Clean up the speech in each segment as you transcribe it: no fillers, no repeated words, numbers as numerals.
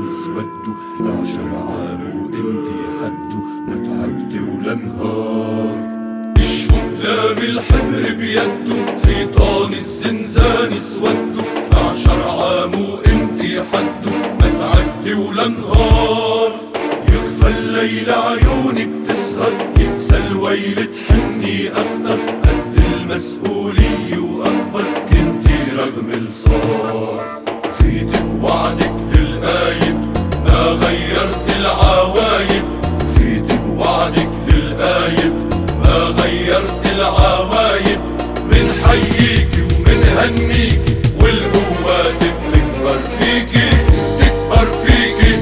اسود 11 عام وانتي حد ما تعبتي ولا نهار. يشفوا كلام الحبر بيده حيطان الزنزان اسود 12 عام وانتي حد ما تعبتي ولا نهار. يخفى الليل عيونك تسهر ينسى الويل تحني اكتر قد المسؤولية واكبر كنتي رغم الصار. فيتي بوعدك للقايد ما غيرت العوايد. فيتي بوعدك للقايد ما غيرت العوايد. منحييكي ومنهنيكي والقوات بتكبر فيكي تكبر فيكي.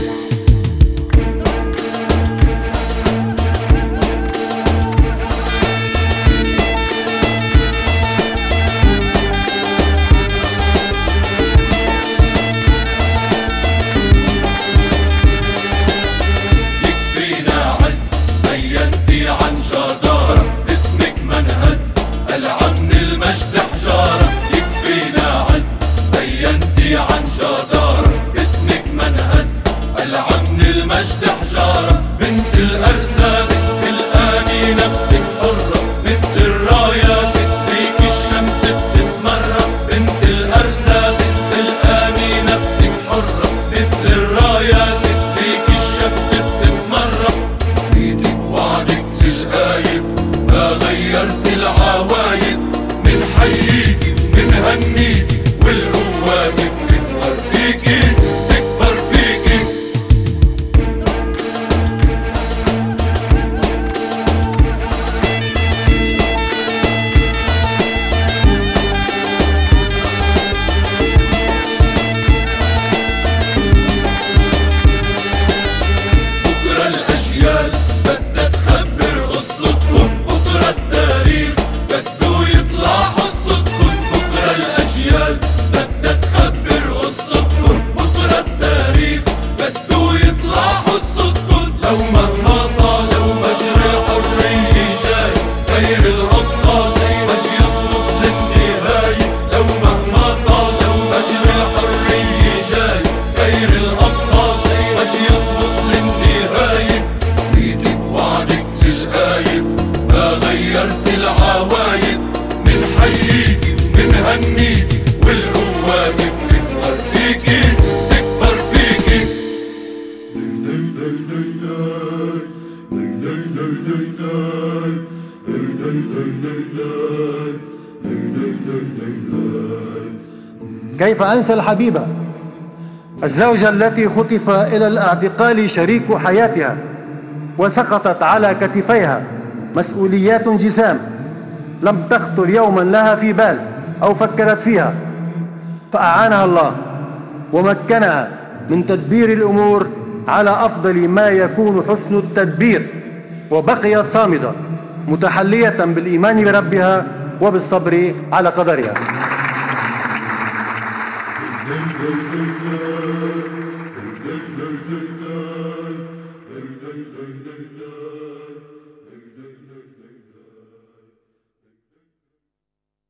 يكفينا عز بينتي عن جدارة اسمك منهز قلعة من المجد حجارة. يكفينا عز بينتي عن جدارة اسمك منهز قلعة من المجد حجارة. بنت الأرزاق تلقاني نفسك حرة مثل الرايات فيك الشمس بتتمرة. بنت الأرزاق تلقاني نفسك حرة مثل الرايات فيك الشمس بتتمرة. فيتي بوعدك للقايد ما غيرت العوايد. منحييكي ومنهنيكي والقوات بتكبر فيكي تكبر فيكي. بكرة الأجيال بدها تخبر قصتكن. بكرة التاريخ بده يطلع حصتكن. بكرة الأجيال بدها تخبر قصتكن. بكرة التاريخ بده يطلع حصتكن. لو مهما طال لو مجرى الحرية جاي غير الأبطال قد يصمد للنهاية. لو مهما طال لو مجرى الحرية جاي غير الأبطال قد يصمد للنهاية. فيتي بوعدك للقايد ما غيرت العوايد. منحييكي ومنهنيكي والقوات بتكبر فيكي تكبر فيكي. كيف أنسى الحبيبة الزوجة التي خطف إلى الاعتقال شريك حياتها وسقطت على كتفيها مسؤوليات جسام لم تخطر يوما لها في بال أو فكرت فيها، فأعانها الله ومكنها من تدبير الأمور على أفضل ما يكون حسن التدبير، وبقيت صامدة متحلية بالإيمان بربها وبالصبر على قدرها. لا